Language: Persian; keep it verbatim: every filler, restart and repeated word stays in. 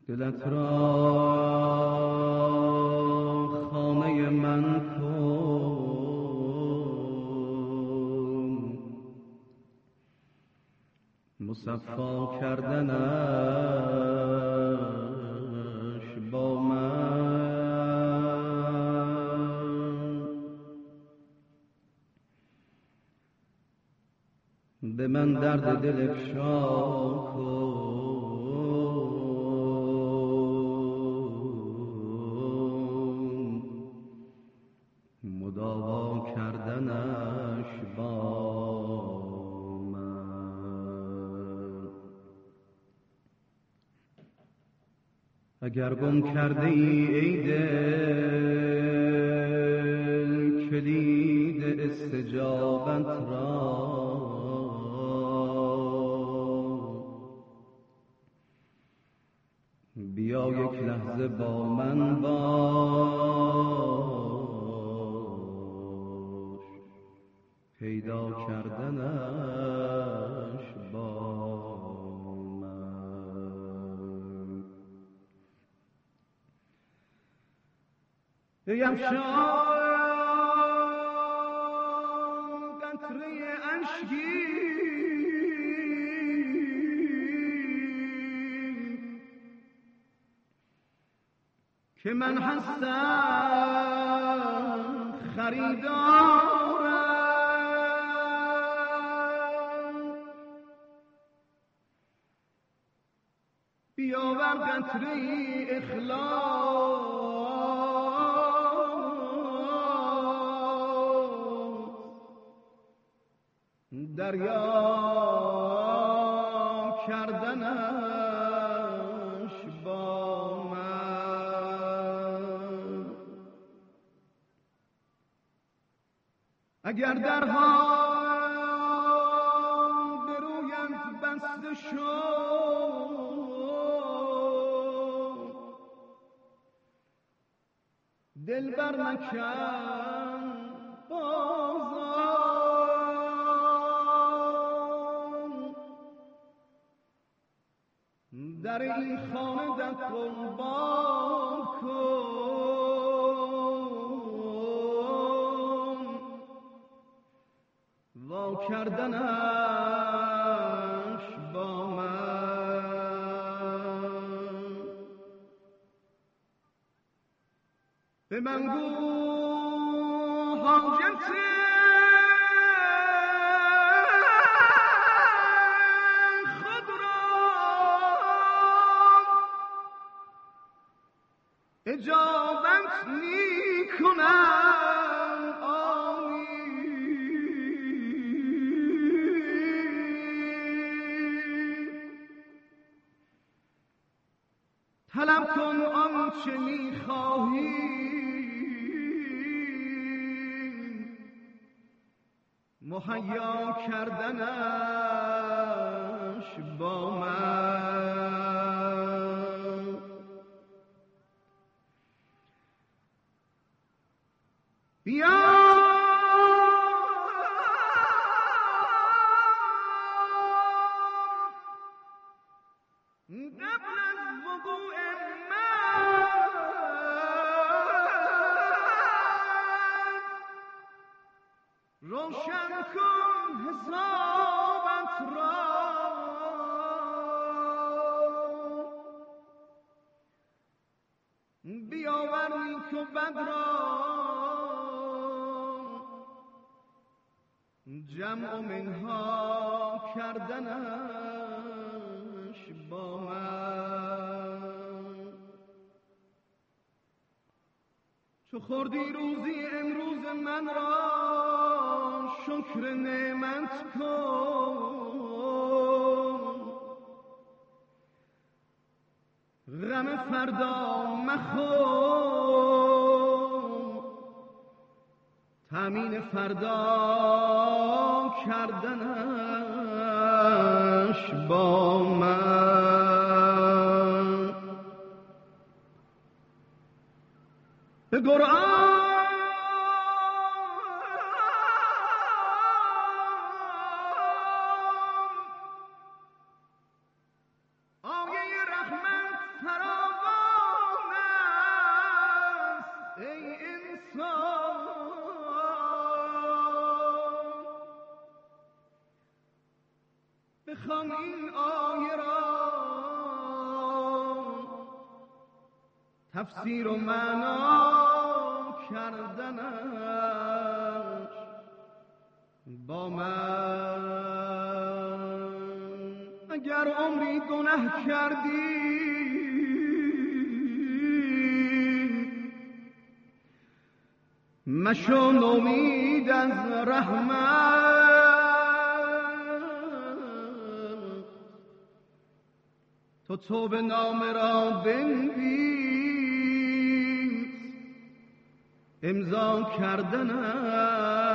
دلت را خانه من کن، مصفا کردنش با من. به من درد دل افشا کن، مداوا کردنش با من. اگر گم کرده ای ای دل کلید استجابت را، بیا یک لحظه با من باش، پیدا کردنش با من. بیفشان قطره اشکی که من هستم خریدارم. بیاور قطره اخلاص، دریا کردنش با من. اگر درها به رویت بسته شد، دل بر مکن بازان، در این خانه در قربان کن، وا کردنش با من. به من گو حاجت خود را اجابت می کنم آنی. طلب کن آنچه می خواهی، مهیا کردنش با من. بیا قبل از وقوع من روشن کن حسابت را، بیاور نیک و بد را جمع و منها کردنش با من. چو خوردی روزی امروز من را شکر نعمت کن، غم فردا مخور، تامین فردا کردنش با من. به قرآن آیه رحمت فراوان است ای انسان، بخوان این آیه را تفسیر و معنا کردنش با من. اگر عمری گناه کردی مشو نومید از رحمت، تو توبه نامه را بنویس امضا کردنش